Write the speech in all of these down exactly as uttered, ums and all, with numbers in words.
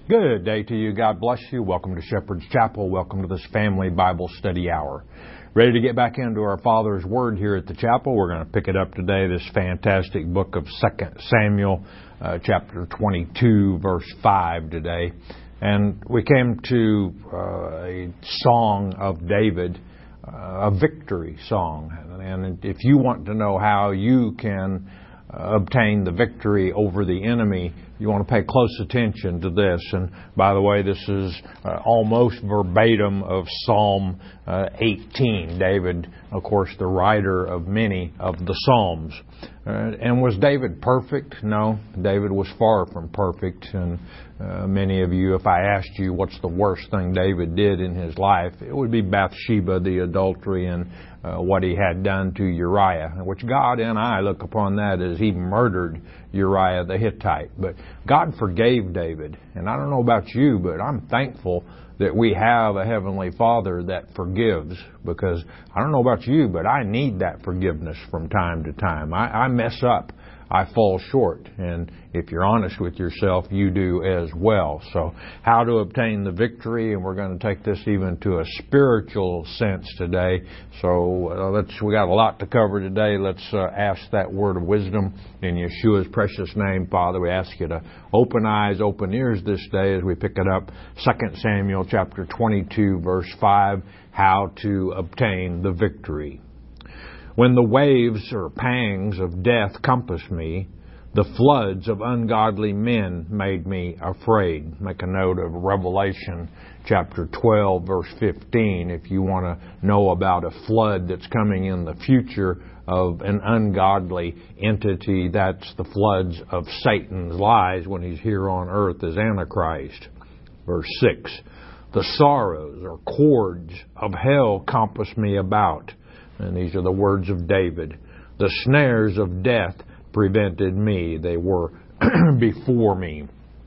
Good day to you. God bless you. Welcome to Shepherd's Chapel. Welcome to this family Bible study hour. Ready to get back into our Father's Word here at the chapel. We're going to pick it up today, this fantastic book of Second Samuel, uh, chapter twenty-two, verse five today. And we came to uh, a song of David, uh, a victory song. And if you want to know how you can uh, obtain the victory over the enemy, you want to pay close attention to this. And by the way, this is uh, almost verbatim of Psalm uh, eighteen. David, of course, the writer of many of the Psalms. Uh, and was David perfect? No, David was far from perfect. And uh, many of you, if I asked you what's the worst thing David did in his life, it would be Bathsheba, the adultery, and uh, what he had done to Uriah, which God and I look upon that as he murdered Uriah the Hittite. But God forgave David. And I don't know about you, but I'm thankful that we have a Heavenly Father that forgives, because I don't know about you, but I need that forgiveness from time to time. I, I mess up. I fall short. And if you're honest with yourself, you do as well. So how to obtain the victory, and we're going to take this even to a spiritual sense today. So uh, let's, we got a lot to cover today. Let's uh, ask that word of wisdom in Yeshua's precious name. Father, we ask you to open eyes, open ears this day as we pick it up. Second Samuel chapter twenty-two, verse five, how to obtain the victory. When the waves or pangs of death compassed me, the floods of ungodly men made me afraid. Make a note of Revelation chapter twelve, verse fifteen, if you want to know about a flood that's coming in the future of an ungodly entity. That's the floods of Satan's lies when he's here on earth as Antichrist. Verse six, the sorrows or cords of hell compass me about. And these are the words of David. The snares of death prevented me. They were before me.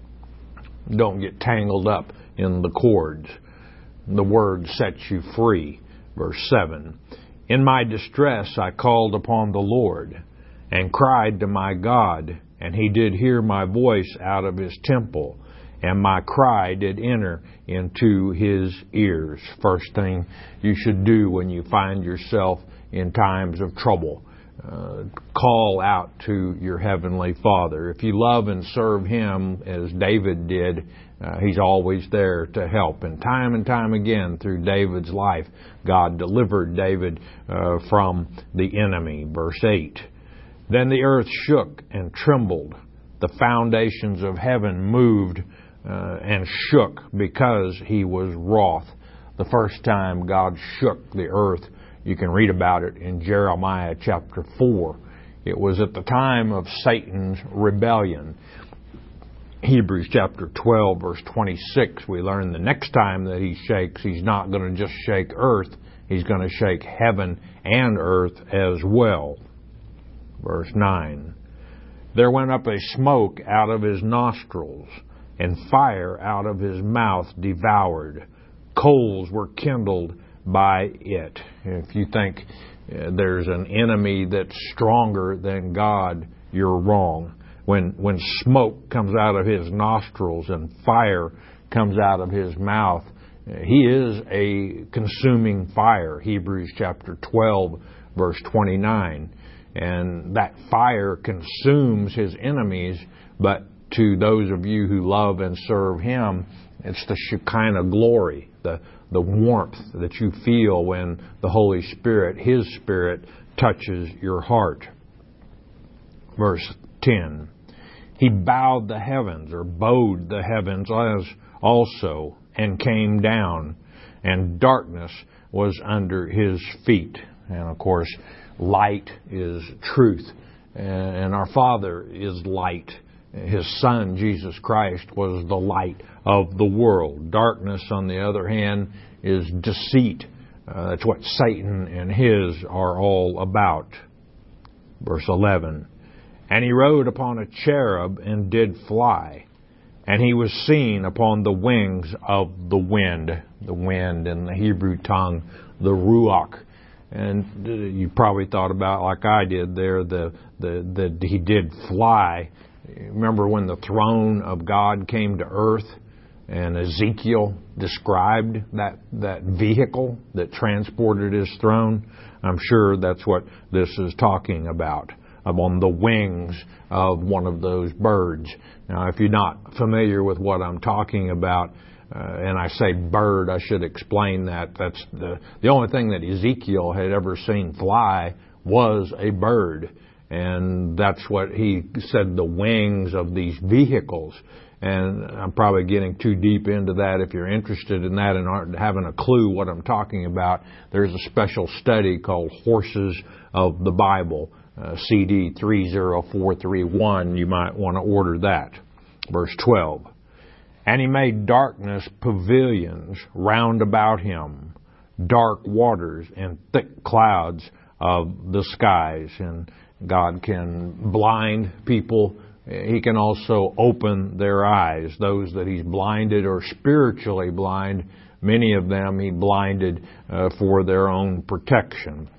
Don't get tangled up in the cords. The word sets you free. Verse seven. In my distress I called upon the Lord and cried to my God, and he did hear my voice out of his temple, and my cry did enter into his ears. First thing you should do when you find yourself in times of trouble, uh, call out to your Heavenly Father. If you love and serve Him as David did, uh, He's always there to help. And time and time again through David's life, God delivered David uh, from the enemy. Verse eight. Then the earth shook and trembled. The foundations of heaven moved Uh, and shook because he was wroth. The first time God shook the earth, you can read about it in Jeremiah chapter four. It was at the time of Satan's rebellion. Hebrews chapter twelve, verse twenty-six, we learn the next time that he shakes, he's not going to just shake earth, he's going to shake heaven and earth as well. Verse nine, there went up a smoke out of his nostrils, and fire out of his mouth devoured. Coals were kindled by it. If you think uh, there's an enemy that's stronger than God, you're wrong. When when smoke comes out of his nostrils and fire comes out of his mouth, uh, he is a consuming fire. Hebrews chapter twelve, verse twenty-nine. And that fire consumes his enemies, but to those of you who love and serve Him, it's the Shekinah glory, the, the warmth that you feel when the Holy Spirit, His Spirit, touches your heart. Verse ten. He bowed the heavens, or bowed the heavens as also, and came down, and darkness was under His feet. And of course, light is truth, and our Father is light. His Son, Jesus Christ, was the light of the world. Darkness, on the other hand, is deceit. Uh, that's what Satan and his are all about. Verse eleven. And he rode upon a cherub and did fly, and he was seen upon the wings of the wind. The wind in the Hebrew tongue, the ruach. And you probably thought about, like I did there, the the the he did fly. Remember when the throne of God came to earth? And Ezekiel described that, that vehicle that transported his throne. I'm sure that's what this is talking about, on the wings of one of those birds. Now, if you're not familiar with what I'm talking about, uh, and I say bird, I should explain that. That's the, the only thing that Ezekiel had ever seen fly was a bird. And that's what he said, the wings of these vehicles. And I'm probably getting too deep into that. If you're interested in that and aren't having a clue what I'm talking about, there's a special study called Horses of the Bible, uh, C D three oh four three one. You might want to order that. Verse twelve. And he made darkness pavilions round about him, dark waters and thick clouds of the skies. And God can blind people. He can also open their eyes. Those that He's blinded or spiritually blind, many of them He blinded uh, for their own protection.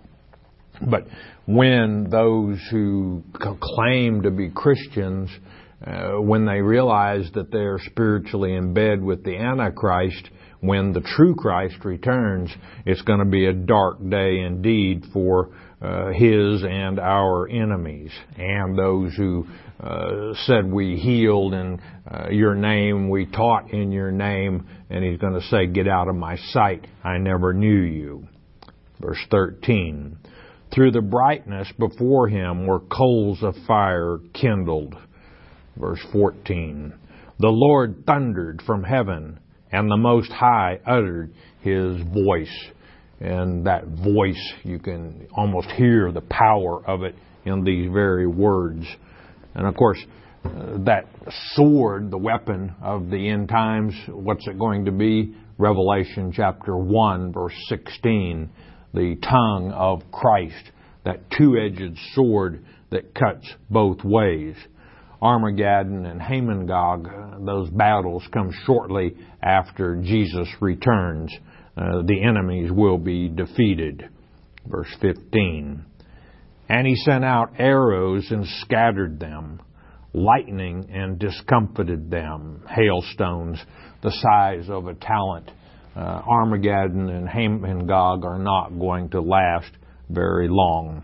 But when those who claim to be Christians, uh, when they realize that they're spiritually in bed with the Antichrist, when the true Christ returns, it's going to be a dark day indeed for uh, His and our enemies, and those who uh, said we healed in uh, your name, we taught in your name, and He's going to say, get out of my sight, I never knew you. Verse thirteen. Through the brightness before Him were coals of fire kindled. Verse fourteen. The Lord thundered from heaven, and the Most High uttered His voice. And that voice, you can almost hear the power of it in these very words. And of course, uh, that sword, the weapon of the end times, what's it going to be? Revelation chapter one, verse sixteen. The tongue of Christ, that two-edged sword that cuts both ways. Armageddon and Hamon-Gog, those battles come shortly after Jesus returns. Uh, the enemies will be defeated. Verse fifteen. And He sent out arrows and scattered them, lightning and discomfited them, hailstones the size of a talent. Uh, Armageddon and Hamon-Gog are not going to last very long.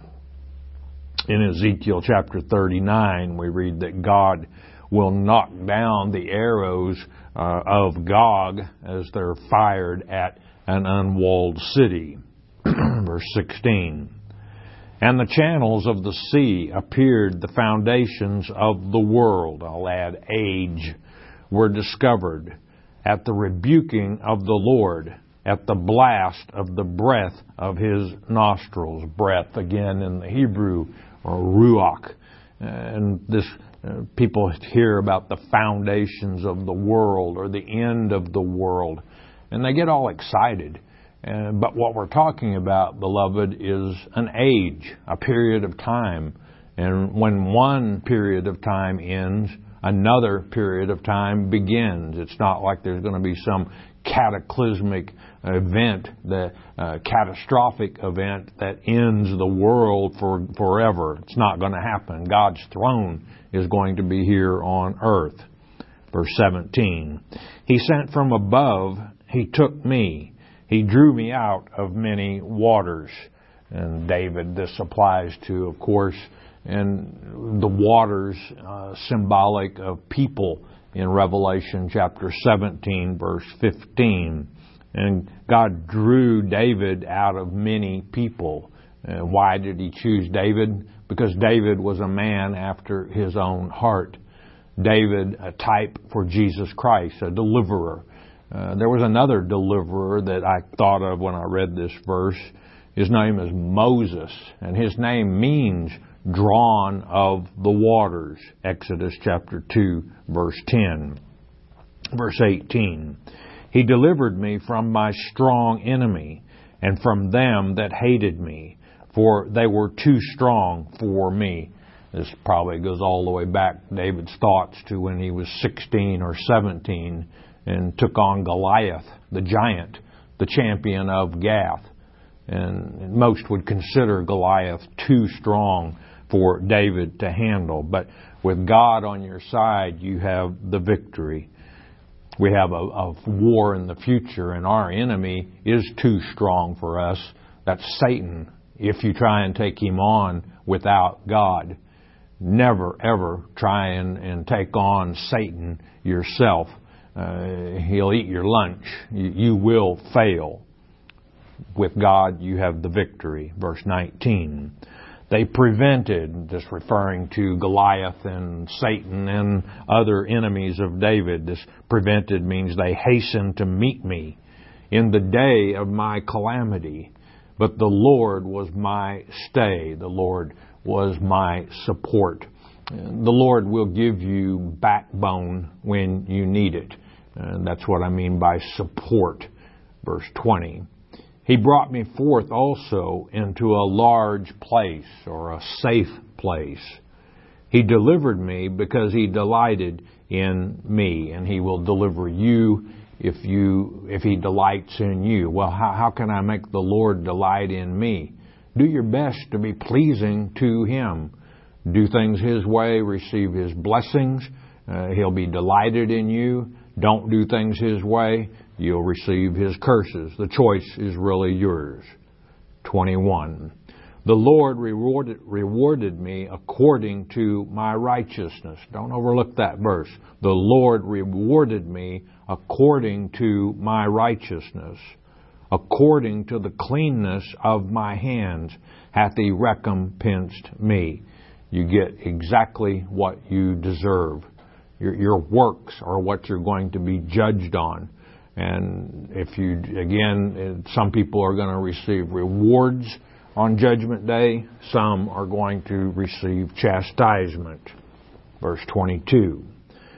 In Ezekiel chapter thirty-nine, we read that God will knock down the arrows uh, of Gog as they're fired at an unwalled city. Verse sixteen. And the channels of the sea appeared, the foundations of the world, I'll add age, were discovered at the rebuking of the Lord, at the blast of the breath of His nostrils. Breath, again, in the Hebrew, or ruach. And this, uh, people hear about the foundations of the world, or the end of the world, and they get all excited. Uh, but what we're talking about, beloved, is an age, a period of time. And when one period of time ends, another period of time begins. It's not like there's going to be some cataclysmic event, the uh, catastrophic event that ends the world for forever. It's not going to happen. God's throne is going to be here on earth. Verse seventeen. He sent from above, He took me. He drew me out of many waters. And David, this applies to, of course, and the waters, uh, symbolic of people in Revelation chapter seventeen, verse fifteen. And God drew David out of many people. And why did He choose David? Because David was a man after His own heart. David, a type for Jesus Christ, a deliverer. Uh, there was another deliverer that I thought of when I read this verse. His name is Moses, and his name means drawn of the waters. Exodus chapter two, verse ten. Verse eighteen. He delivered me from my strong enemy, and from them that hated me, for they were too strong for me. This probably goes all the way back, David's thoughts, to when he was sixteen or seventeen and took on Goliath, the giant, the champion of Gath. And most would consider Goliath too strong for David to handle. But with God on your side, you have the victory. We have a, a war in the future, and our enemy is too strong for us. That's Satan. If you try and take him on without God, never ever try and, and take on Satan yourself. Uh, he'll eat your lunch. You, you will fail. With God, you have the victory. Verse nineteen. They prevented, just referring to Goliath and Satan and other enemies of David. This prevented means they hastened to meet me in the day of my calamity. But the Lord was my stay. The Lord was my support. The Lord will give you backbone when you need it. And that's what I mean by support. Verse twenty. He brought me forth also into a large place, or a safe place. He delivered me because He delighted in me, and He will deliver you if you if He delights in you. Well, how, how can I make the Lord delight in me? Do your best to be pleasing to Him. Do things His way, receive His blessings. Uh, he'll be delighted in you. Don't do things His way, you'll receive His curses. The choice is really yours. twenty-one. The Lord rewarded, rewarded me according to my righteousness. Don't overlook that verse. The Lord rewarded me according to my righteousness. According to the cleanness of my hands hath He recompensed me. You get exactly what you deserve. Your, your works are what you're going to be judged on. And if you, again, some people are going to receive rewards on Judgment Day. Some are going to receive chastisement. Verse twenty-two.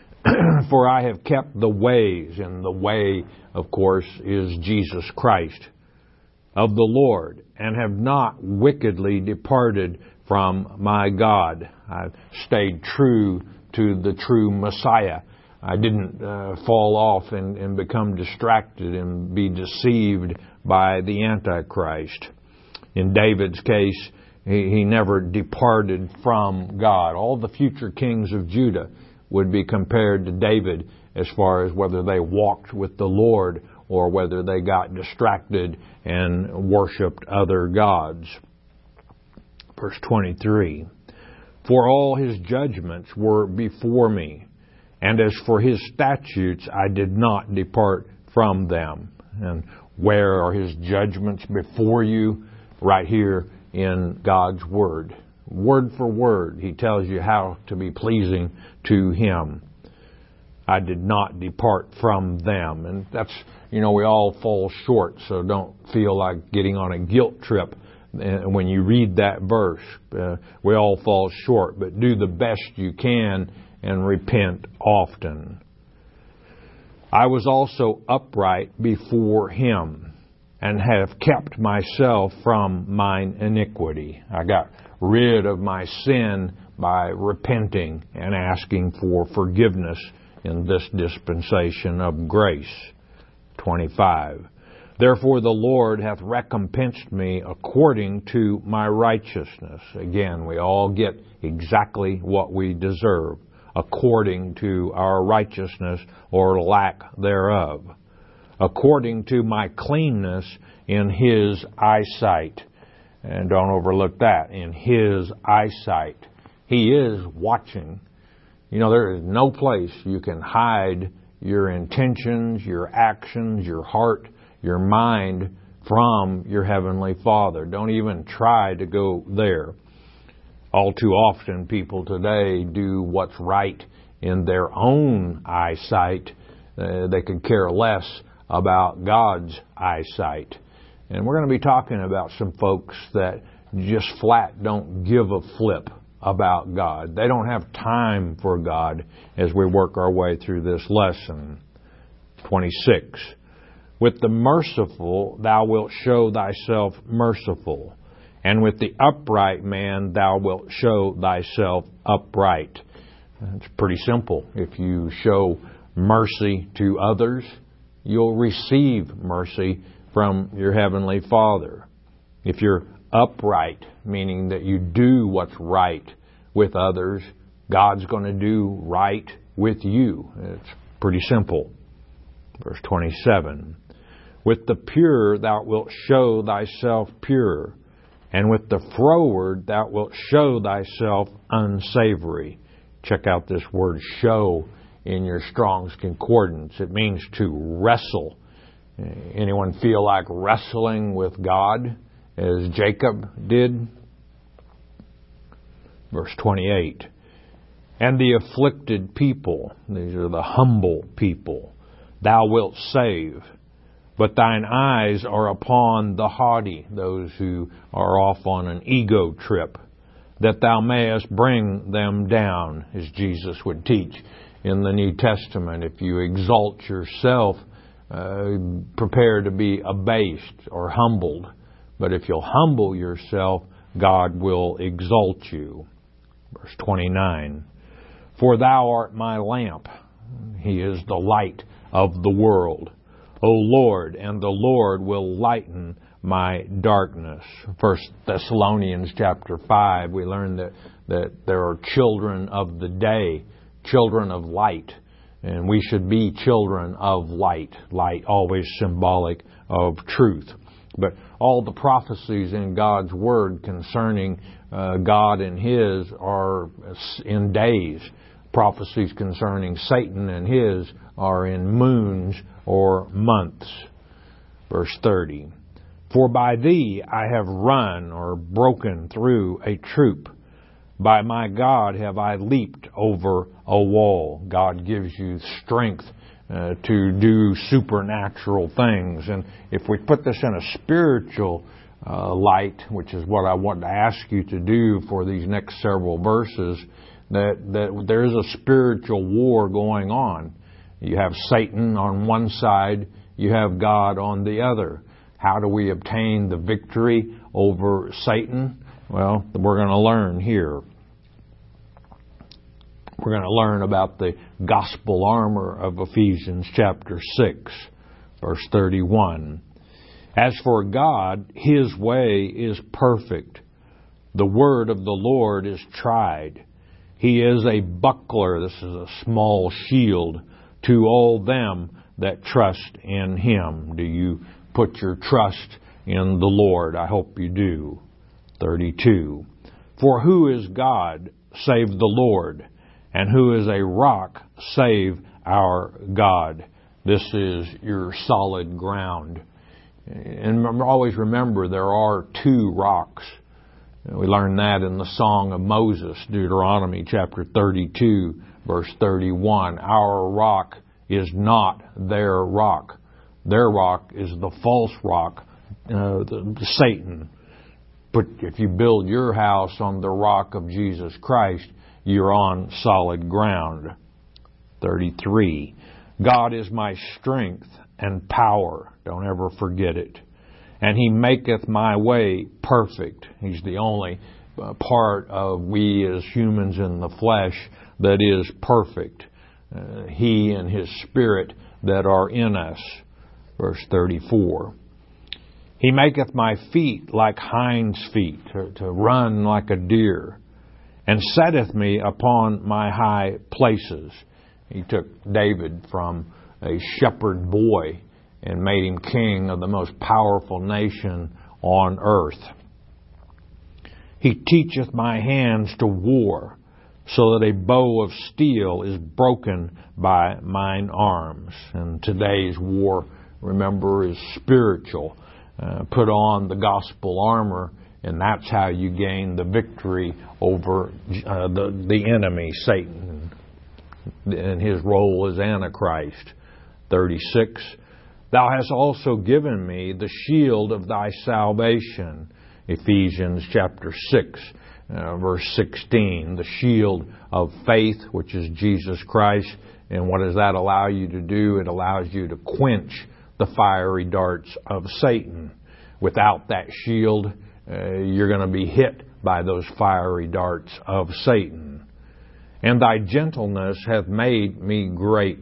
For I have kept the ways, and the way, of course, is Jesus Christ, of the Lord, and have not wickedly departed from my God. I've stayed true to the true Messiah. I didn't uh, fall off and, and become distracted and be deceived by the Antichrist. In David's case, he, he never departed from God. All the future kings of Judah would be compared to David as far as whether they walked with the Lord or whether they got distracted and worshipped other gods. Verse twenty-three. For all His judgments were before me, and as for His statutes, I did not depart from them. And where are His judgments before you? Right here in God's Word. Word for word, He tells you how to be pleasing to Him. I did not depart from them. And that's, you know, we all fall short, so don't feel like getting on a guilt trip when you read that verse. Uh, we all fall short, but do the best you can and repent often. I was also upright before Him, and have kept myself from mine iniquity. I got rid of my sin by repenting and asking for forgiveness in this dispensation of grace. twenty-five. Therefore the Lord hath recompensed me according to my righteousness. Again, we all get exactly what we deserve, according to our righteousness or lack thereof. According to my cleanness in His eyesight. And don't overlook that, in His eyesight. He is watching. You know, there is no place you can hide your intentions, your actions, your heart, your mind from your Heavenly Father. Don't even try to go there. All too often people today do what's right in their own eyesight. Uh, they could care less about God's eyesight. And we're going to be talking about some folks that just flat don't give a flip about God. They don't have time for God as we work our way through this lesson. twenty-six. With the merciful thou wilt show thyself merciful, and with the upright man thou wilt show thyself upright. It's pretty simple. If you show mercy to others, you'll receive mercy from your Heavenly Father. If you're upright, meaning that you do what's right with others, God's going to do right with you. It's pretty simple. Verse twenty-seven. With the pure thou wilt show thyself pure, and with the froward thou wilt show thyself unsavory. Check out this word show in your Strong's Concordance. It means to wrestle. Anyone feel like wrestling with God as Jacob did? Verse twenty-eight. And the afflicted people, these are the humble people, thou wilt save. But thine eyes are upon the haughty, those who are off on an ego trip, that thou mayest bring them down, as Jesus would teach in the New Testament. If you exalt yourself, uh, prepare to be abased or humbled. But if you'll humble yourself, God will exalt you. Verse twenty-nine. For thou art my lamp. He is the light of the world. O Lord, and the Lord will lighten my darkness. First Thessalonians chapter five, we learn that, that there are children of the day, children of light, and we should be children of light. Light always symbolic of truth. But all the prophecies in God's Word concerning uh, God and His are in days. Prophecies concerning Satan and his are in moons or months. Verse thirty. For by thee I have run or broken through a troop. By my God have I leaped over a wall. God gives you strength uh, to do supernatural things. And if we put this in a spiritual uh, light, which is what I want to ask you to do for these next several verses, that, that there is a spiritual war going on. You have Satan on one side, you have God on the other. How do we obtain the victory over Satan? Well, we're going to learn here. We're going to learn about the gospel armor of Ephesians chapter six, verse thirty-one. As for God, His way is perfect. The word of the Lord is tried. He is a buckler, this is a small shield, to all them that trust in Him. Do you put your trust in the Lord? I hope you do. thirty-two. For who is God save the Lord? And who is a rock save our God? This is your solid ground. And always remember, there are two rocks. We learn that in the Song of Moses, Deuteronomy chapter thirty-two, verse thirty-one. Our rock is not their rock. Their rock is the false rock, uh, the, the Satan. But if you build your house on the rock of Jesus Christ, you're on solid ground. thirty-three. God is my strength and power. Don't ever forget it. And He maketh my way perfect. He's the only uh, part of we as humans in the flesh that is perfect. Uh, he and His Spirit that are in us. Verse thirty-four. He maketh my feet like hinds' feet, to, to run like a deer, and setteth me upon my high places. He took David from a shepherd boy and made him king of the most powerful nation on earth. He teacheth my hands to war, so that a bow of steel is broken by mine arms. And today's war, remember, is spiritual. Uh, put on the gospel armor, and that's how you gain the victory over uh, the, the enemy, Satan, and his role as Antichrist. thirty-six. Thou hast also given me the shield of thy salvation. Ephesians chapter six, uh, verse sixteen. The shield of faith, which is Jesus Christ. And what does that allow you to do? It allows you to quench the fiery darts of Satan. Without that shield, uh, you're going to be hit by those fiery darts of Satan. And thy gentleness hath made me great.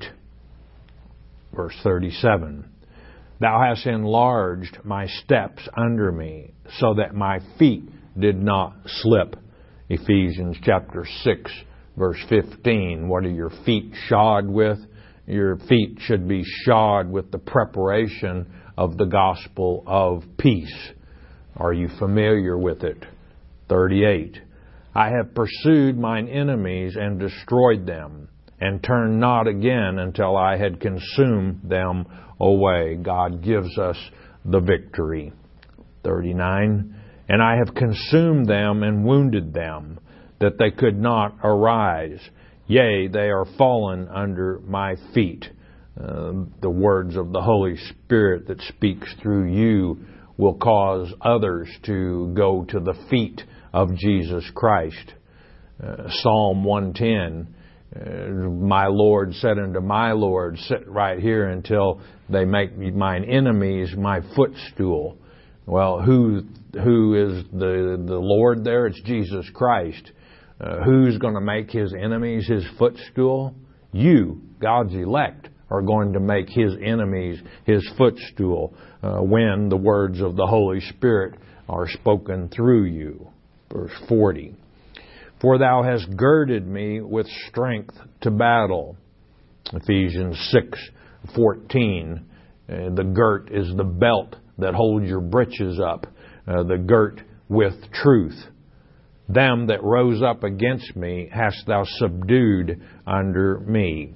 Verse thirty-seven. Thou hast enlarged my steps under me, so that my feet did not slip. Ephesians chapter six, verse fifteen. What are your feet shod with? your feet should be shod with the preparation of the gospel of peace. Are you familiar with it? thirty-eight. I have pursued mine enemies and destroyed them, and turned not again until I had consumed them away. God gives us the victory. thirty-nine. And I have consumed them and wounded them, that they could not arise. Yea, they are fallen under my feet. Uh, the words of the Holy Spirit that speaks through you will cause others to go to the feet of Jesus Christ. Uh, Psalm one ten, uh, my Lord said unto my Lord, sit right here until they make me mine enemies my footstool. Well, who who is the the Lord there? It's Jesus Christ. Uh, who's going to make His enemies His footstool? You, God's elect, are going to make His enemies His footstool uh, when the words of the Holy Spirit are spoken through you. Verse forty. For thou hast girded me with strength to battle. Ephesians six fourteen. Uh, the girt is the belt that holds your breeches up. Uh, the girt with truth. Them that rose up against me hast thou subdued under me.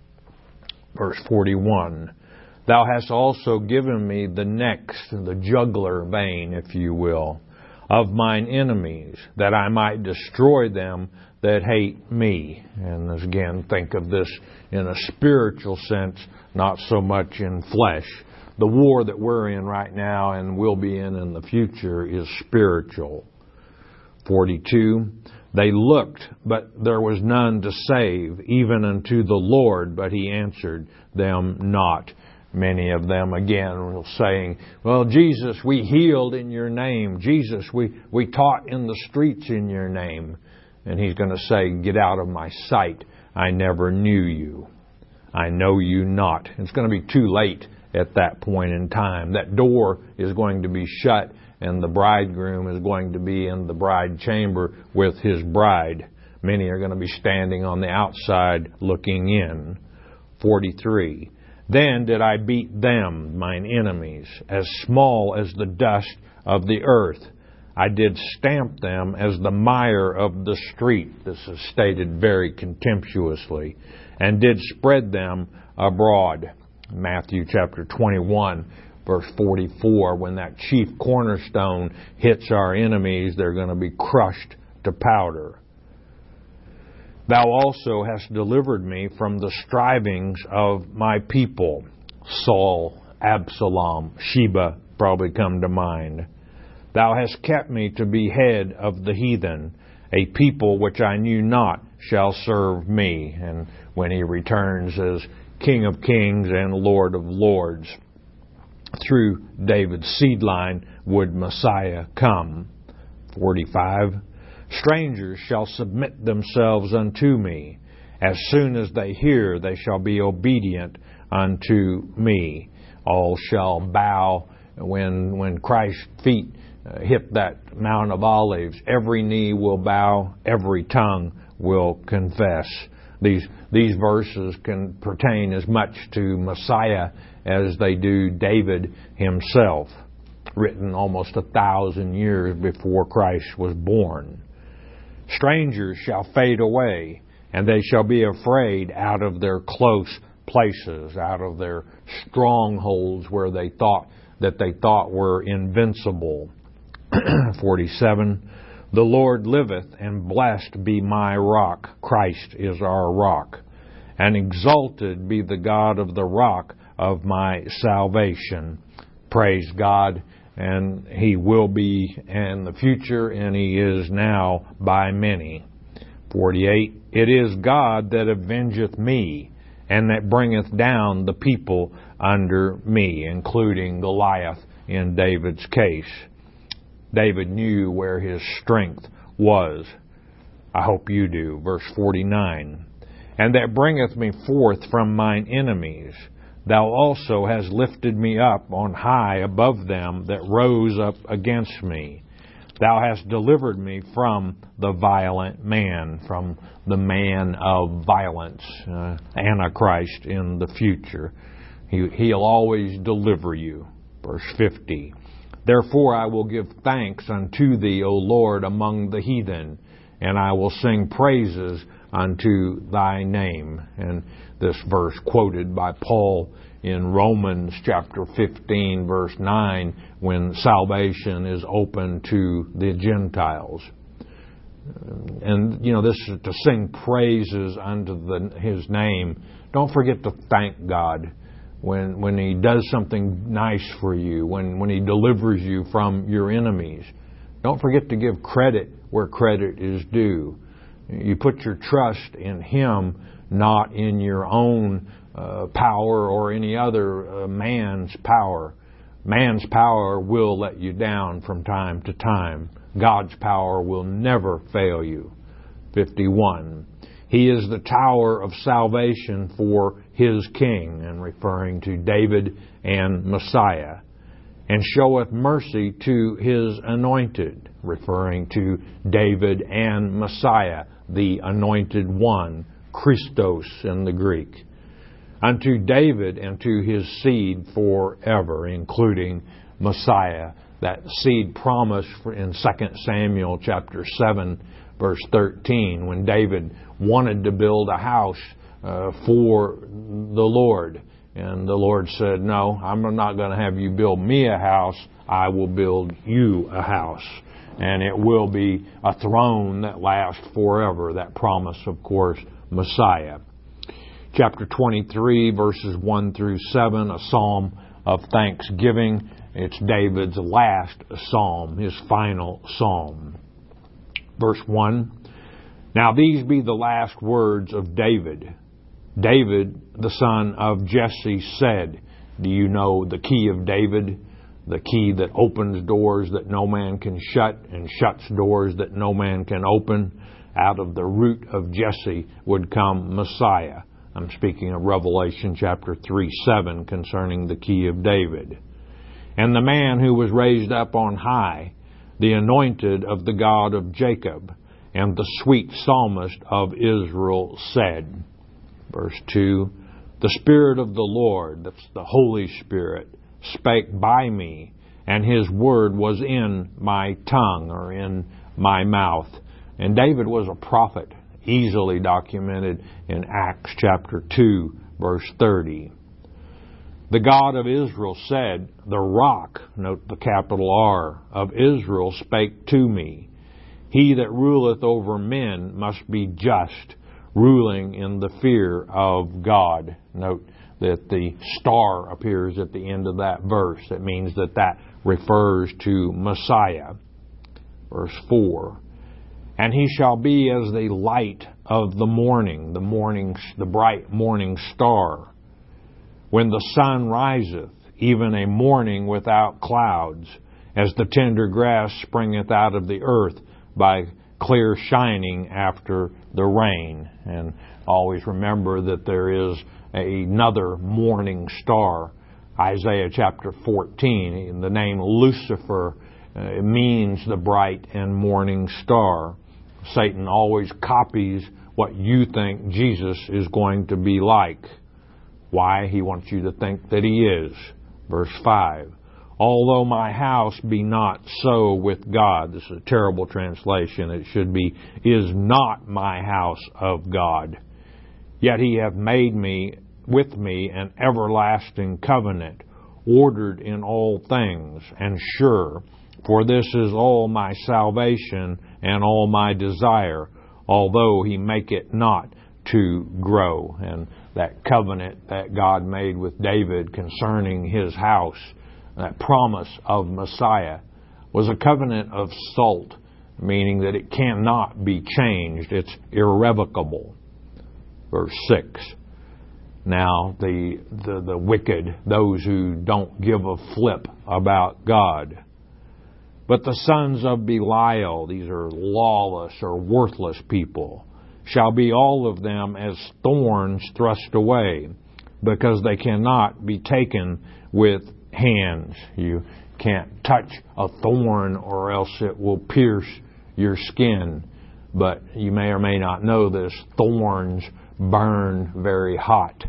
Verse forty-one. Thou hast also given me the next, the jugular vein, if you will, of mine enemies, that I might destroy them that hate me. And again, think of this in a spiritual sense, not so much in flesh. The war that we're in right now and will be in in the future is spiritual. forty-two. They looked, but there was none to save, even unto the Lord, but He answered them not. Many of them, again, were saying, well, Jesus, we healed in your name. Jesus, we, we taught in the streets in your name. And He's going to say, get out of my sight. I never knew you. I know you not. It's going to be too late at that point in time. That door is going to be shut, and the bridegroom is going to be in the bride chamber with his bride. Many are going to be standing on the outside looking in. forty-three. Then did I beat them, mine enemies, as small as the dust of the earth. I did stamp them as the mire of the street. This is stated very contemptuously. And did spread them abroad. Matthew chapter twenty-one, verse forty-four. When that chief cornerstone hits our enemies, they're going to be crushed to powder. Thou also hast delivered me from the strivings of my people. Saul, Absalom, Sheba probably come to mind. Thou hast kept me to be head of the heathen. A people which I knew not shall serve me. And when He returns as King of kings and Lord of lords, through David's seed line would Messiah come. forty-five. Strangers shall submit themselves unto me. As soon as they hear, they shall be obedient unto me. All shall bow. When when Christ's feet uh, hit that Mount of Olives, every knee will bow, every tongue will confess. These these verses can pertain as much to Messiah as they do David himself, written almost a thousand years before Christ was born. Strangers shall fade away, and they shall be afraid out of their close places, out of their strongholds where they thought that they thought were invincible. forty-seven. The Lord liveth, and blessed be my rock. Christ is our rock. And exalted be the God of the rock of my salvation. Praise God. And He will be in the future, and He is now by many. forty-eight. It is God that avengeth me, and that bringeth down the people under me, including Goliath in David's case. David knew where his strength was. I hope you do. Verse forty-nine. And that bringeth me forth from mine enemies. Thou also hast lifted me up on high above them that rose up against me. Thou hast delivered me from the violent man, from the man of violence, uh, Antichrist in the future. He, he'll always deliver you. Verse fifty. Therefore I will give thanks unto thee, O Lord, among the heathen, and I will sing praises unto thy name. And this verse quoted by Paul in Romans chapter fifteen, verse nine, when salvation is open to the Gentiles. And, you know, this is to sing praises unto the, His name. Don't forget to thank God when when He does something nice for you, when, when He delivers you from your enemies. Don't forget to give credit where credit is due. You put your trust in Him, not in your own uh, power or any other uh, man's power. Man's power will let you down from time to time. God's power will never fail you. fifty-one. He is the tower of salvation for His king, and referring to David and Messiah, and showeth mercy to His anointed, referring to David and Messiah, the anointed one, Christos in the Greek. Unto David and to his seed forever, including Messiah, that seed promised in Second Samuel chapter seven, verse thirteen, when David wanted to build a house uh, for the Lord. And the Lord said, no, I'm not going to have you build me a house. I will build you a house. And it will be a throne that lasts forever. That promise, of course, Messiah. Chapter twenty-three, verses one through seven, a psalm of thanksgiving. It's David's last psalm, his final psalm. Verse one, now these be the last words of David. David, the son of Jesse, said, do you know the key of David? The key that opens doors that no man can shut and shuts doors that no man can open. Out of the root of Jesse would come Messiah. I'm speaking of Revelation chapter three, seven concerning the key of David. And the man who was raised up on high, the anointed of the God of Jacob, and the sweet psalmist of Israel said, verse two, the Spirit of the Lord, that's the Holy Spirit, spake by me, and His word was in my tongue, or in my mouth. And David was a prophet, easily documented in Acts chapter two, verse thirty. The God of Israel said, the rock, note the capital R, of Israel spake to me. He that ruleth over men must be just, ruling in the fear of God. Note that the star appears at the end of that verse. It means that that refers to Messiah. Verse four. And he shall be as the light of the morning, the morning, the bright morning star. When the sun riseth, even a morning without clouds, as the tender grass springeth out of the earth by clear shining after the rain. And always remember that there is another morning star. Isaiah chapter fourteen, the name Lucifer uh, means the bright and morning star. Satan always copies what you think Jesus is going to be like. Why? He wants you to think that He is. Verse five. Although my house be not so with God. This is a terrible translation. It should be, is not my house of God. Yet He hath made me with me an everlasting covenant, ordered in all things, and sure. For this is all my salvation and all my desire, although He make it not to grow. And that covenant that God made with David concerning his house, that promise of Messiah, was a covenant of salt, meaning that it cannot be changed. It's irrevocable. Verse six. Now, the, the, the wicked, those who don't give a flip about God. But the sons of Belial, these are lawless or worthless people, shall be all of them as thorns thrust away, because they cannot be taken with hands. You can't touch a thorn or else it will pierce your skin. But you may or may not know this, thorns burn very hot.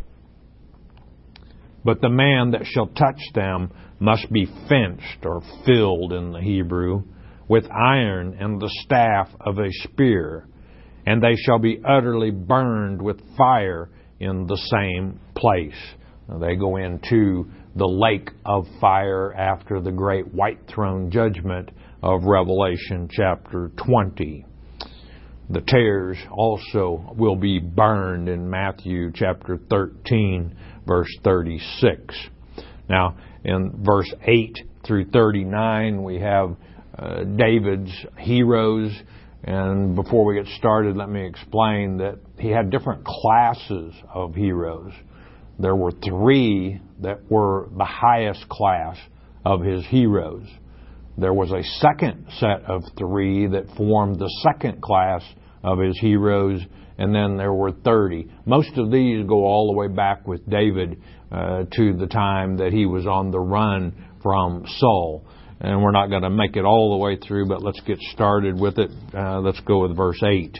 But the man that shall touch them must be fenced, or filled in the Hebrew, with iron and the staff of a spear, and they shall be utterly burned with fire in the same place. Now, they go into the lake of fire after the great white throne judgment of Revelation chapter twenty. The tares also will be burned in Matthew chapter thirteen, verse thirty-six. Now, in verse eight through thirty-nine, we have uh, David's heroes. And before we get started, let me explain that he had different classes of heroes. There were three that were the highest class of his heroes. There was a second set of three that formed the second class of his heroes, and then there were thirty. Most of these go all the way back with David uh, to the time that he was on the run from Saul. And we're not going to make it all the way through, but let's get started with it. Uh, let's go with verse eight.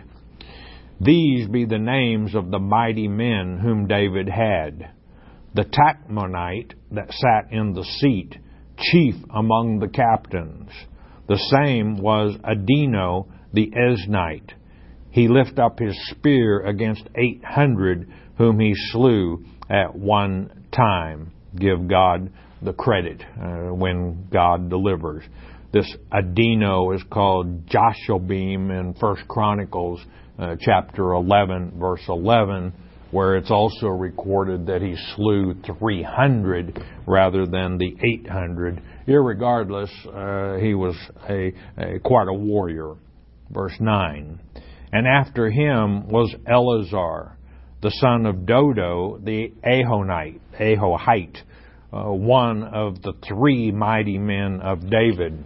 These be the names of the mighty men whom David had. The Tachmonite that sat in the seat, chief among the captains. The same was Adino the Eznite. He lift up his spear against eight hundred whom he slew at one time. Give God the credit uh, when God delivers. This Adino is called Jashobeam in First Chronicles uh, chapter eleven, verse eleven, where it's also recorded that he slew three hundred rather than the eight hundred. Irregardless, uh, he was a, a quite a warrior. Verse nine. And after him was Eleazar, the son of Dodo, the Ahonite, Ahohite, Uh, one of the three mighty men of David.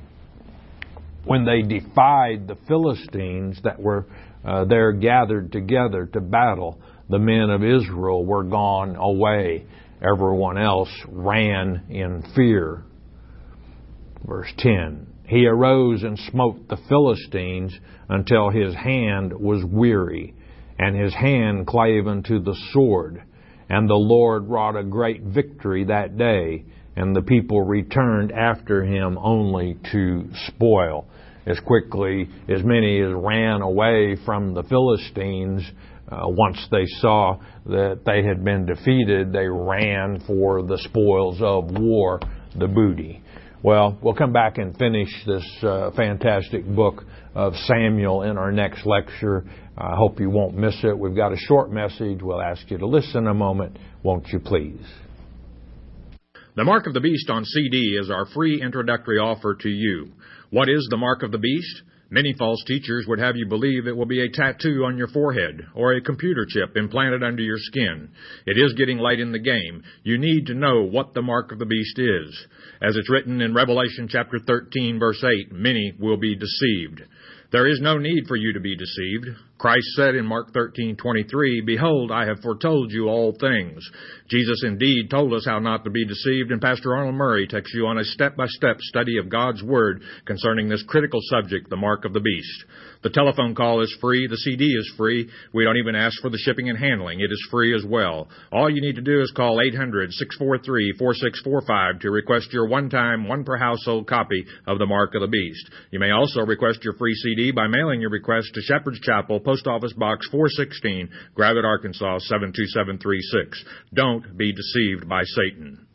When they defied the Philistines that were uh, there gathered together to battle, the men of Israel were gone away. Everyone else ran in fear. Verse ten. He arose and smote the Philistines until his hand was weary, and his hand clave unto the sword. And the Lord wrought a great victory that day, and the people returned after him only to spoil. As quickly as many as ran away from the Philistines, uh, once they saw that they had been defeated, they ran for the spoils of war, the booty. Well, we'll come back and finish this uh, fantastic book of Samuel in our next lecture. I hope you won't miss it. We've got a short message. We'll ask you to listen a moment. Won't you please? The Mark of the Beast on C D is our free introductory offer to you. What is the Mark of the Beast? Many false teachers would have you believe it will be a tattoo on your forehead or a computer chip implanted under your skin. It is getting late in the game. You need to know what the Mark of the Beast is. As it's written in Revelation chapter thirteen, verse eight, many will be deceived. There is no need for you to be deceived. Christ said in Mark thirteen twenty-three, Behold, I have foretold you all things. Jesus indeed told us how not to be deceived, and Pastor Arnold Murray takes you on a step-by-step study of God's Word concerning this critical subject, the Mark of the Beast. The telephone call is free. The C D is free. We don't even ask for the shipping and handling. It is free as well. All you need to do is call eight hundred, six four three, four six four five to request your one-time, one-per-household copy of the Mark of the Beast. You may also request your free C D by mailing your request to Shepherd's Chapel, Post Office Box four sixteen, Gravette, Arkansas seven two seven three six. Don't be deceived by Satan.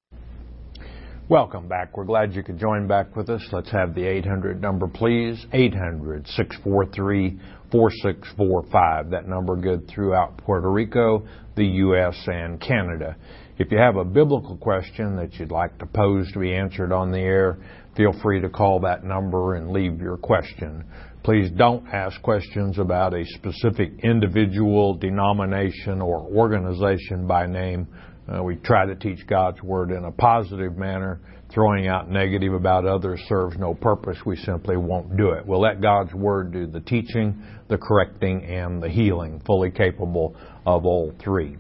Welcome back. We're glad you could join back with us. Let's have the eight hundred number, please. eight hundred, six four three, four six four five. That number good throughout Puerto Rico, the U S, and Canada. If you have a biblical question that you'd like to pose to be answered on the air, feel free to call that number and leave your question. Please don't ask questions about a specific individual, denomination, or organization by name. Uh, we try to teach God's Word in a positive manner. Throwing out negative about others serves no purpose. We simply won't do it. We'll let God's Word do the teaching, the correcting, and the healing, fully capable of all three.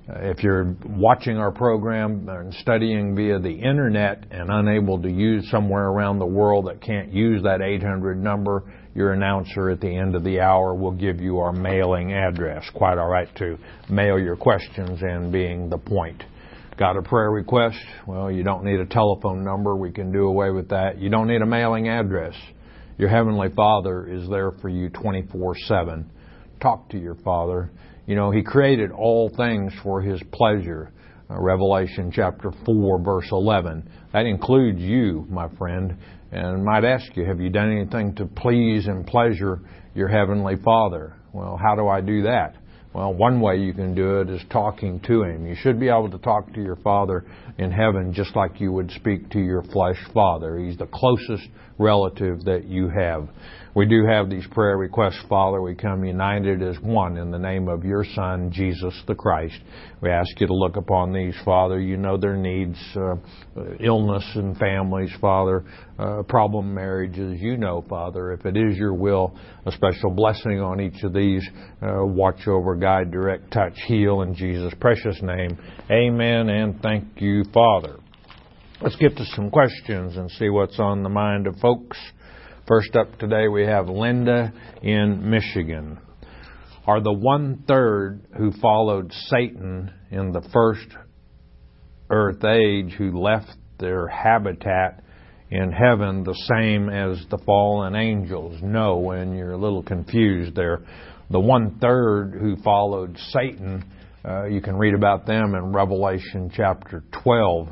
If you're watching our program and studying via the internet and unable to use somewhere around the world that can't use that eight hundred number, your announcer at the end of the hour will give you our mailing address. Quite all right to mail your questions in, being the point. Got a prayer request? Well, you don't need a telephone number. We can do away with that. You don't need a mailing address. Your Heavenly Father is there for you twenty-four seven. Talk to your Father. You know, He created all things for His pleasure. Uh, Revelation chapter four, verse eleven. That includes you, my friend. And I might ask you, have you done anything to please and pleasure your Heavenly Father? Well, how do I do that? Well, one way you can do it is talking to Him. You should be able to talk to your Father in heaven just like you would speak to your flesh father. He's the closest relative that you have. We do have these prayer requests, Father. We come united as one in the name of your Son, Jesus the Christ. We ask you to look upon these, Father. You know their needs, uh, illness in families, Father, uh, problem marriages. You know, Father, if it is your will, a special blessing on each of these. Uh, watch over, guide, direct, touch, heal in Jesus' precious name. Amen, and thank you, Father. Let's get to some questions and see what's on the mind of folks. First up today, we have Linda in Michigan. Are the one-third who followed Satan in the first earth age who left their habitat in heaven the same as the fallen angels? No, and you're a little confused there. The one-third who followed Satan, uh, you can read about them in Revelation chapter twelve.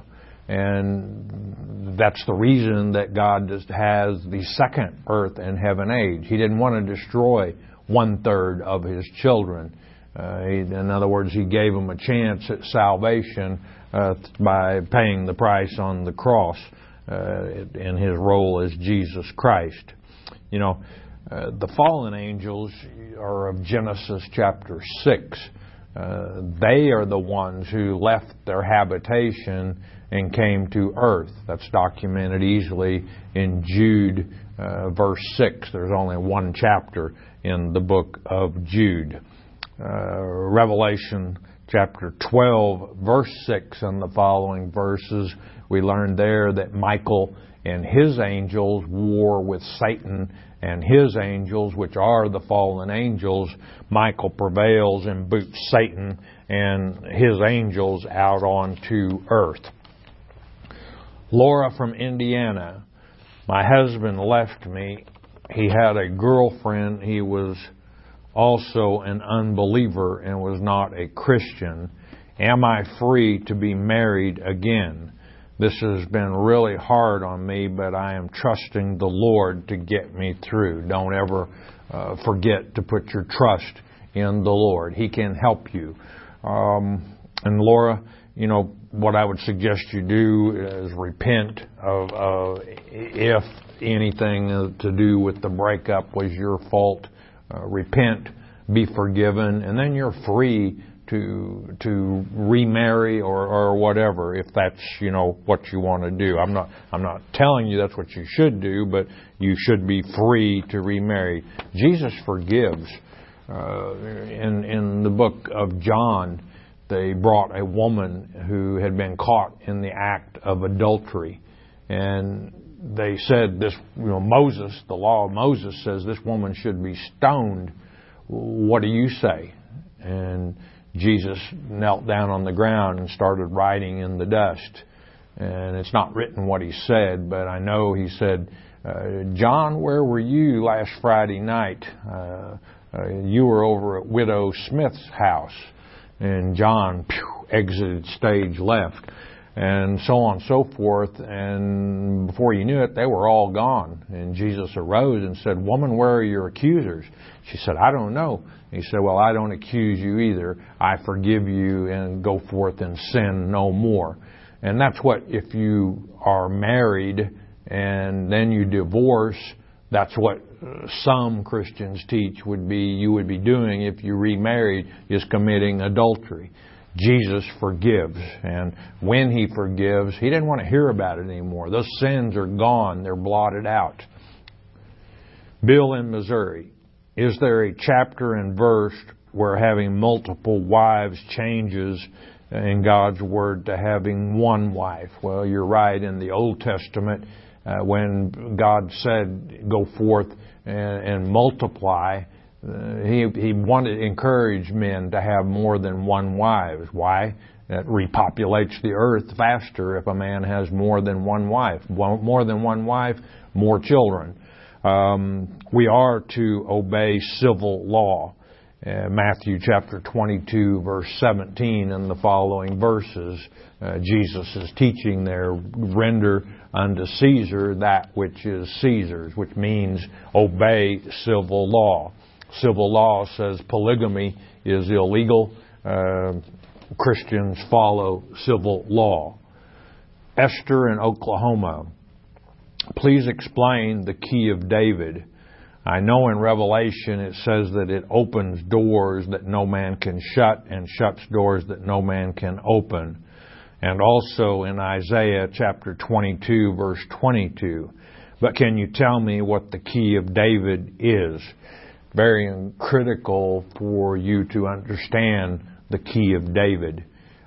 And that's the reason that God just has the second earth and heaven age. He didn't want to destroy one-third of His children. Uh, he, in other words, He gave them a chance at salvation uh, by paying the price on the cross uh, in His role as Jesus Christ. You know, uh, the fallen angels are of Genesis chapter six. Uh, they are the ones who left their habitation and came to earth. That's documented easily in Jude uh, verse six. There's only one chapter in the book of Jude. Uh, Revelation chapter twelve, verse six and the following verses, we learn there that Michael and his angels war with Satan and his angels, which are the fallen angels. Michael prevails and boots Satan and his angels out onto earth. Laura from Indiana. My husband left me. He had a girlfriend. He was also an unbeliever and was not a Christian. Am I free to be married again? This has been really hard on me, but I am trusting the Lord to get me through. Don't ever uh, forget to put your trust in the Lord. He can help you. Um, and Laura, you know, what I would suggest you do is repent of uh, if anything to do with the breakup was your fault. Uh, repent, be forgiven, and then you're free to to remarry or, or whatever, if that's, you know, what you want to do. I'm not I'm not telling you that's what you should do, but you should be free to remarry. Jesus forgives. Uh, in in the book of John, they brought a woman who had been caught in the act of adultery, and they said this, you know, Moses, the law of Moses says this woman should be stoned. What do you say? And Jesus knelt down on the ground and started writing in the dust. And it's not written what he said, but I know he said, uh, John, where were you last Friday night? Uh, uh, you were over at Widow Smith's house. And John pew, exited stage left. And so on and so forth. And before you knew it, they were all gone. And Jesus arose and said, Woman, where are your accusers? She said, I don't know. He said, well, I don't accuse you either. I forgive you and go forth and sin no more. And that's what, if you are married and then you divorce, that's what some Christians teach would be, you would be doing if you remarried, is committing adultery. Jesus forgives. And when He forgives, He didn't want to hear about it anymore. Those sins are gone. They're blotted out. Bill in Missouri. Is there a chapter and verse where having multiple wives changes in God's Word to having one wife. Well, you're right. In the Old Testament, uh, when God said, go forth and, and multiply, uh, he, he wanted to encourage men to have more than one wife. Why? That repopulates the earth faster if a man has more than one wife. More than one wife, more children. Um, we are to obey civil law. Uh, Matthew chapter twenty-two, verse seventeen, and the following verses, uh, Jesus is teaching there, render unto Caesar that which is Caesar's, which means obey civil law. Civil law says polygamy is illegal. Uh, Christians follow civil law. Esther in Oklahoma. Please explain the key of David. I know in Revelation it says that it opens doors that no man can shut and shuts doors that no man can open. And also in Isaiah chapter twenty-two, verse twenty-two. But can you tell me what the key of David is? Very critical for you to understand the key of David.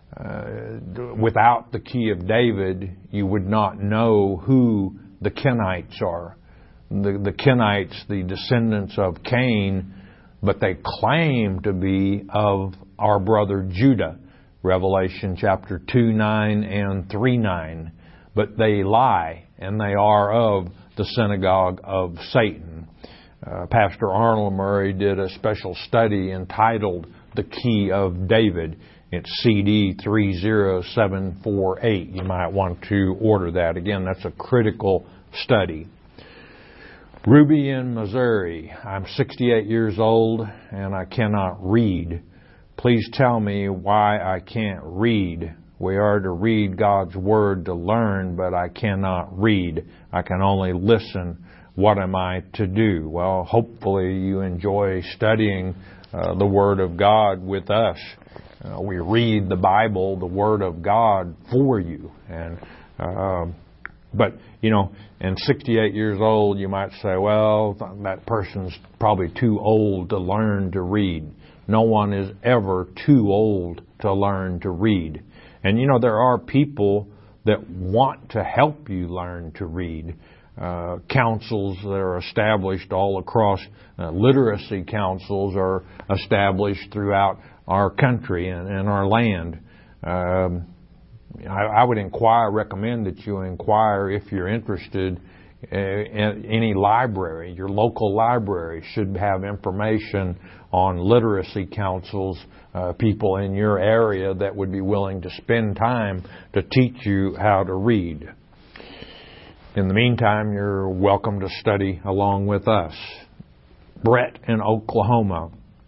Uh, without the key of David, you would not know who the Kenites are. The, the Kenites, the descendants of Cain, but they claim to be of our brother Judah. Revelation chapter two nine and three nine. But they lie, and they are of the synagogue of Satan. Uh, Pastor Arnold Murray did a special study entitled The Key of David. It's C D three zero seven four eight. You might want to order that. Again, that's a critical study. Ruby in Missouri. I'm sixty-eight years old and I cannot read. Please tell me why I can't read. We are to read God's Word to learn, but I cannot read. I can only listen. What am I to do? Well, hopefully you enjoy studying uh, the Word of God with us. Uh, we read the Bible, the Word of God, for you. And uh, but, you know, and sixty-eight years old, you might say, well, that person's probably too old to learn to read. No one is ever too old to learn to read. And, you know, there are people that want to help you learn to read. Uh, councils that are established all across, uh, literacy councils are established throughout our country and, and our land. Um, I, I would inquire, recommend that you inquire if you're interested uh, in any library. Your local library should have information on literacy councils, uh, people in your area that would be willing to spend time to teach you how to read. In the meantime, you're welcome to study along with us. Brett in Oklahoma.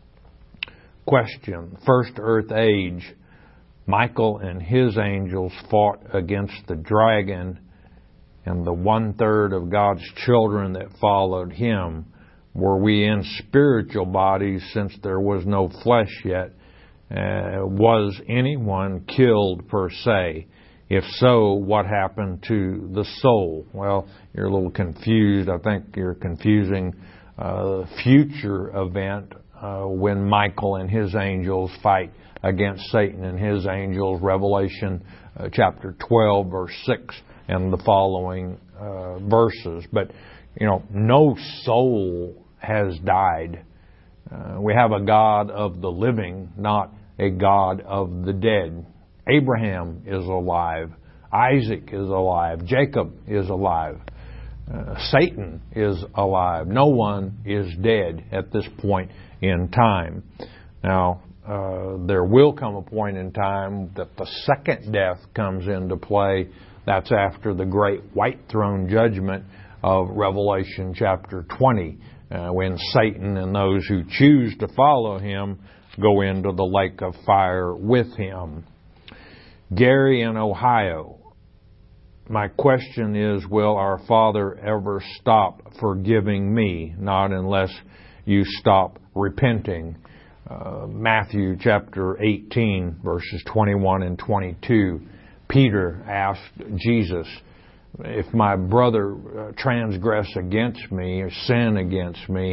Question. First Earth Age. Michael and his angels fought against the dragon, and the one-third of God's children that followed him. Were we in spiritual bodies since there was no flesh yet? Uh, was anyone killed per se? If so, what happened to the soul? Well, you're a little confused. I think you're confusing a uh, future event uh, when Michael and his angels fight against Satan and his angels, Revelation uh, chapter twelve, verse six, and the following uh, verses. But, you know, no soul has died. Uh, we have a God of the living, not a God of the dead. Abraham is alive. Isaac is alive. Jacob is alive. Uh, Satan is alive. No one is dead at this point in time. Now, uh, there will come a point in time that the second death comes into play. That's after the great white throne judgment of Revelation chapter twenty, uh, when Satan and those who choose to follow him go into the lake of fire with him. Gary in Ohio. My question is, will our Father ever stop forgiving me? Not unless you stop repenting. Uh, Matthew chapter eighteen, verses twenty-one and twenty-two. Peter asked Jesus, if my brother uh, transgress against me or sin against me,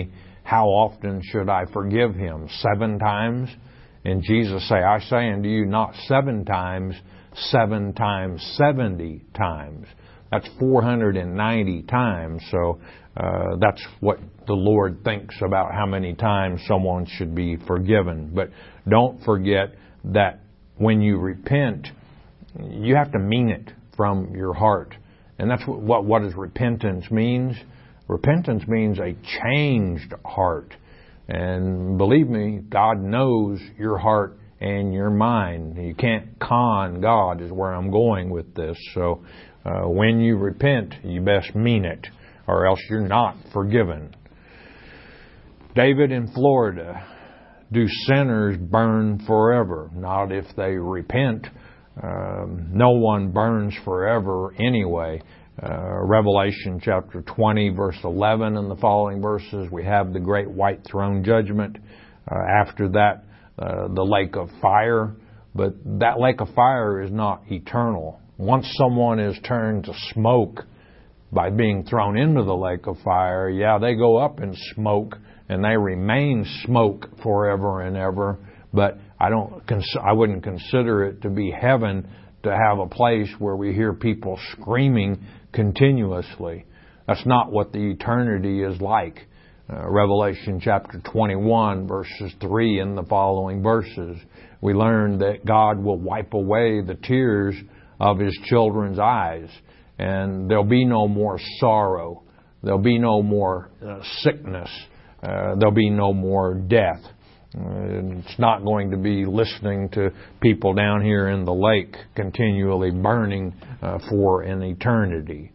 how often should I forgive him? Seven times? And Jesus say, I say unto you, not seven times, seven times, seventy times. That's four hundred ninety times. So uh, that's what the Lord thinks about how many times someone should be forgiven. But don't forget that when you repent, you have to mean it from your heart. And that's what, what, what does repentance means? Repentance means a changed heart. And believe me, God knows your heart and your mind. You can't con God is where I'm going with this. So uh, when you repent, you best mean it, or else you're not forgiven. David in Florida, do sinners burn forever? Not if they repent. Um, no one burns forever anyway. Uh, Revelation chapter twenty, verse eleven and the following verses, we have the great white throne judgment. Uh, after that, uh, the lake of fire. But that lake of fire is not eternal. Once someone is turned to smoke by being thrown into the lake of fire, yeah, they go up in smoke and they remain smoke forever and ever. But I don't, I wouldn't consider it to be heaven to have a place where we hear people screaming continuously. That's not what the eternity is like. Uh, Revelation chapter twenty-one, verses three and the following verses, we learn that God will wipe away the tears of His children's eyes, and there'll be no more sorrow. There'll be no more uh, sickness. Uh, there'll be no more death. Uh, it's not going to be listening to people down here in the lake continually burning uh, for an eternity.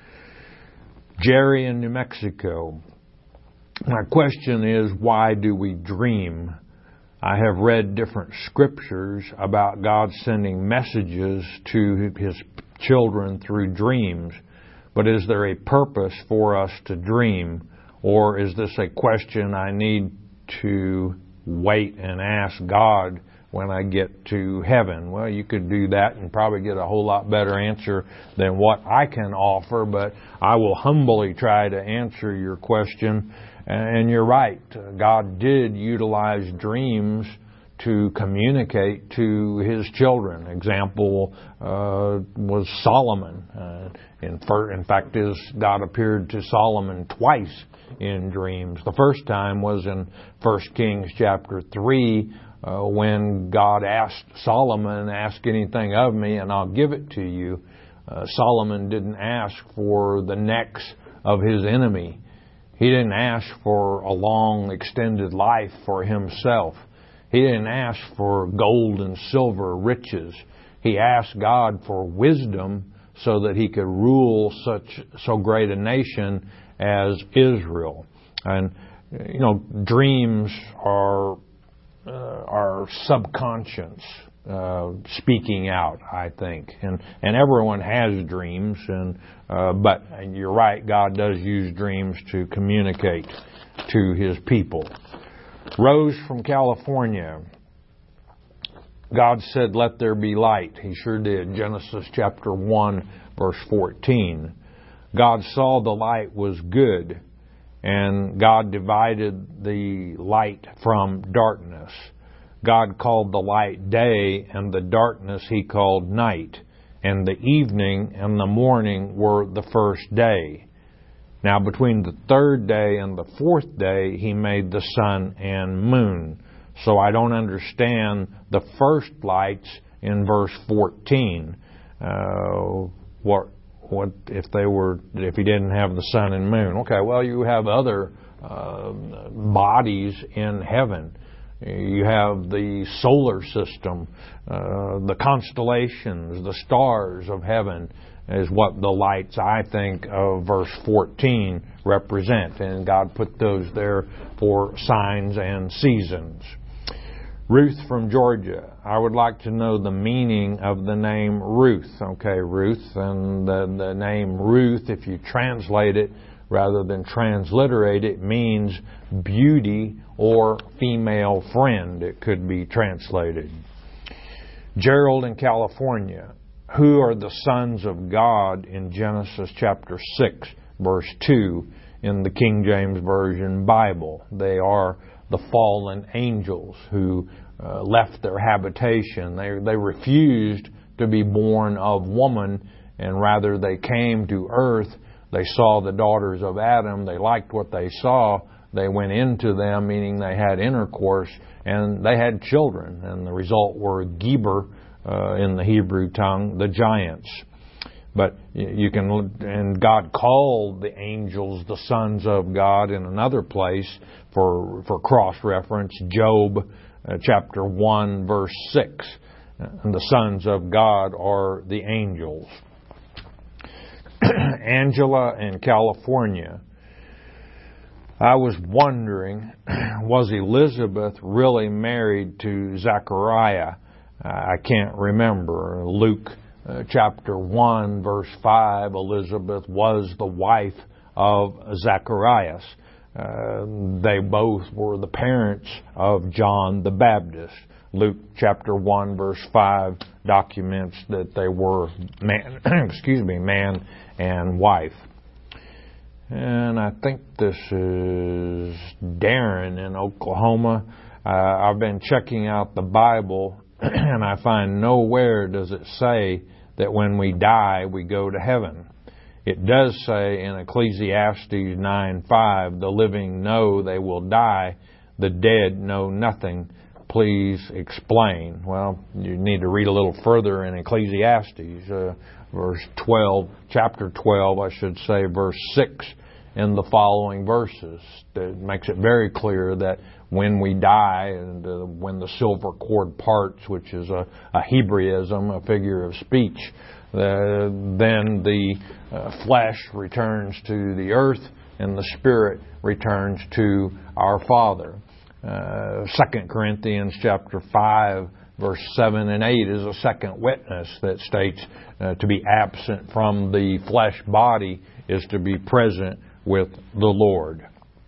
Jerry in New Mexico. My question is, why do we dream? I have read different scriptures about God sending messages to His children through dreams. But is there a purpose for us to dream? Or is this a question I need to wait and ask God when I get to heaven? Well, you could do that and probably get a whole lot better answer than what I can offer, but I will humbly try to answer your question. And you're right. God did utilize dreams to communicate to His children. Example uh, was Solomon. Uh, in, in fact, is God appeared to Solomon twice in dreams. The first time was in First Kings chapter three, uh, when God asked Solomon, ask anything of me and I'll give it to you. Uh, Solomon didn't ask for the necks of his enemy. He didn't ask for a long, extended life for himself. He didn't ask for gold and silver riches. He asked God for wisdom so that he could rule such so great a nation as Israel. And, you know, dreams are uh, are subconscious uh, speaking out, I think. And and everyone has dreams, and uh, but and you're right, God does use dreams to communicate to His people. Rose from California. God said, let there be light. He sure did. Genesis chapter one, verse fourteen. God saw the light was good, and God divided the light from darkness. God called the light day, and the darkness He called night. And the evening and the morning were the first day. Now between the third day and the fourth day, He made the sun and moon. So I don't understand the first lights in verse fourteen. Uh, what what if they were if He didn't have the sun and moon? Okay, well, you have other uh, bodies in heaven. You have the solar system, uh, the constellations, the stars of heaven is what the lights, I think, of verse fourteen represent. And God put those there for signs and seasons. Ruth from Georgia. I would like to know the meaning of the name Ruth. Okay, Ruth. And the, the name Ruth, if you translate it rather than transliterate it, means beauty or female friend. It could be translated. Gerald in California. Who are the sons of God in Genesis chapter six, verse two? in the King James Version Bible. They are the fallen angels who uh, left their habitation. They, they refused to be born of woman, and rather they came to earth. They saw the daughters of Adam. They liked what they saw. They went into them, meaning they had intercourse, and they had children. And the result were Geber, uh, in the Hebrew tongue, the giants. But you can, and God called the angels the sons of God in another place for for cross-reference, Job uh, chapter one, verse six. And the sons of God are the angels. Angela in California. I was wondering, was Elizabeth really married to Zechariah? Uh, I can't remember. Luke uh, chapter one, verse five, Elizabeth was the wife of Zacharias. Uh, they both were the parents of John the Baptist. Luke chapter one, verse five documents that they were man, excuse me, man and wife. And I think this is Darren in Oklahoma. Uh, I've been checking out the Bible, and I find nowhere does it say that when we die, we go to heaven. It does say in Ecclesiastes nine five, the living know they will die, the dead know nothing. Please explain. Well, you need to read a little further in Ecclesiastes, uh, verse twelve, chapter twelve, I should say, verse six, in the following verses. That makes it very clear that when we die, and uh, when the silver cord parts, which is a, a Hebraism, a figure of speech, uh, then the uh, flesh returns to the earth, and the spirit returns to our Father. Uh, Second Corinthians chapter five, verse seven and eight is a second witness that states uh, to be absent from the flesh body is to be present with the Lord.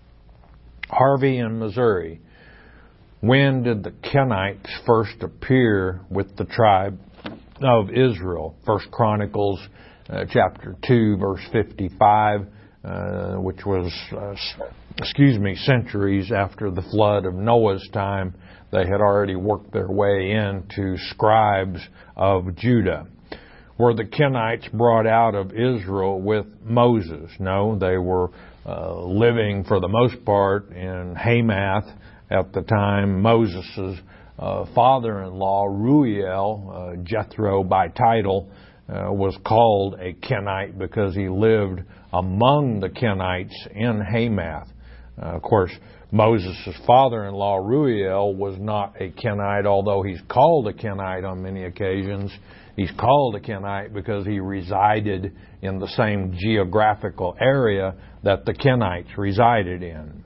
Harvey in Missouri. When did the Kenites first appear with the tribe of Israel? First Chronicles uh, chapter two, verse fifty-five, uh, which was, uh, excuse me, centuries after the flood of Noah's time. They had already worked their way into scribes of Judah. Were the Kenites brought out of Israel with Moses? No, they were uh, living for the most part in Hamath at the time. Moses' uh, father-in-law, Ruel, uh, Jethro by title, uh, was called a Kenite because he lived among the Kenites in Hamath. Uh, of course, Moses' father-in-law, Ruel, was not a Kenite, although he's called a Kenite on many occasions. He's called a Kenite because he resided in the same geographical area that the Kenites resided in.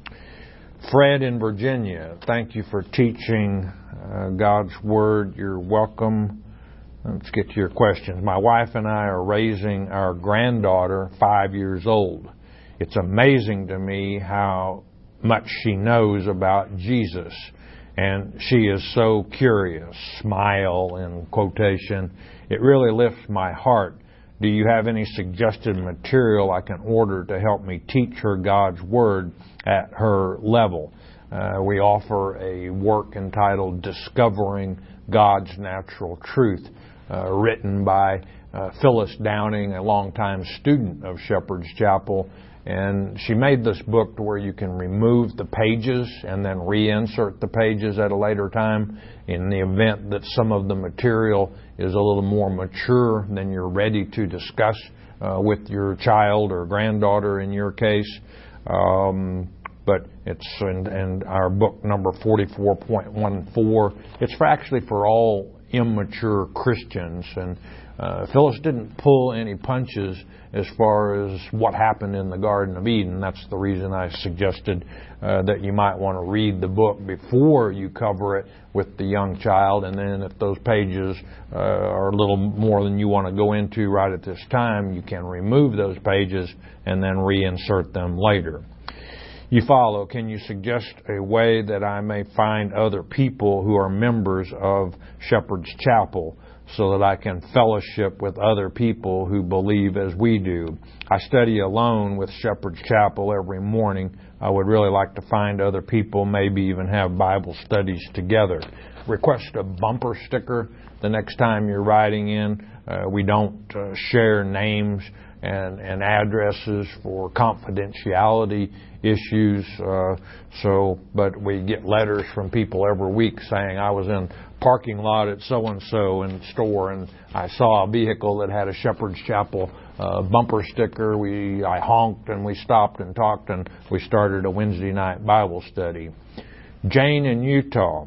Fred in Virginia, thank you for teaching uh, God's Word. You're welcome. Let's get to your questions. My wife and I are raising our granddaughter, five years old. It's amazing to me how much she knows about Jesus. And she is so curious. Smile in quotation. It really lifts my heart. Do you have any suggested material I can order to help me teach her God's Word at her level? Uh, we offer a work entitled Discovering God's Natural Truth, uh, written by uh, Phyllis Downing, a longtime student of Shepherd's Chapel. And she made this book to where you can remove the pages and then reinsert the pages at a later time in the event that some of the material is a little more mature than you're ready to discuss uh, with your child or granddaughter in your case. Um, but it's in, in our book number forty-four point one four. It's for actually for all immature Christians. And uh, Phyllis didn't pull any punches as far as what happened in the Garden of Eden. That's the reason I suggested uh, that you might want to read the book before you cover it with the young child. And then if those pages uh, are a little more than you want to go into right at this time, you can remove those pages and then reinsert them later. You follow, can you suggest a way that I may find other people who are members of Shepherd's Chapel? so that I can fellowship with other people who believe as we do. I study alone with Shepherd's Chapel every morning. I would really like to find other people, maybe even have Bible studies together. Request a bumper sticker the next time you're writing in. Uh, we don't uh, share names and, and addresses for confidentiality issues. Uh, so, but we get letters from people every week saying, I was in parking lot at so-and-so in the store and I saw a vehicle that had a Shepherd's Chapel uh, bumper sticker. We I honked and we stopped and talked and we started a Wednesday night Bible study. Jane in Utah.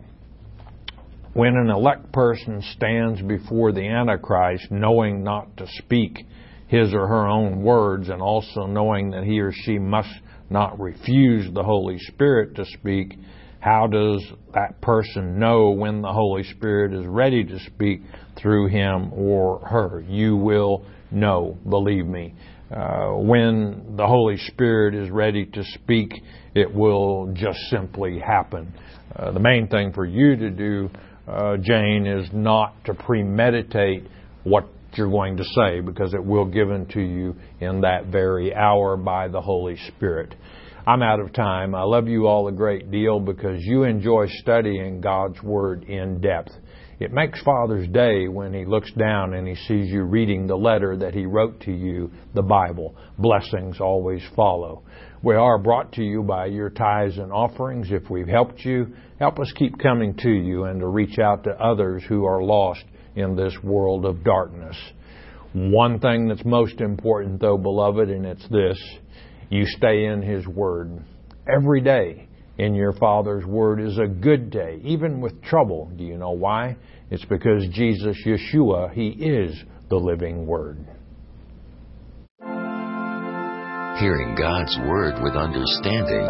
When an elect person stands before the Antichrist knowing not to speak his or her own words and also knowing that he or she must not refuse the Holy Spirit to speak, how does that person know when the Holy Spirit is ready to speak through him or her? You will know, believe me. Uh, when the Holy Spirit is ready to speak, it will just simply happen. Uh, the main thing for you to do, uh, Jane, is not to premeditate what you're going to say, because it will given to you in that very hour by the Holy Spirit. I'm out of time. I love you all a great deal because you enjoy studying God's Word in depth. It makes Father's Day when He looks down and He sees you reading the letter that He wrote to you, the Bible. Blessings always follow. We are brought to you by your tithes and offerings. If we've helped you, help us keep coming to you and to reach out to others who are lost in this world of darkness. One thing that's most important, though, beloved, and it's this: you stay in His Word. Every day in your Father's Word is a good day, even with trouble. Do you know why? It's because Jesus, Yeshua, He is the living Word. Hearing God's Word with understanding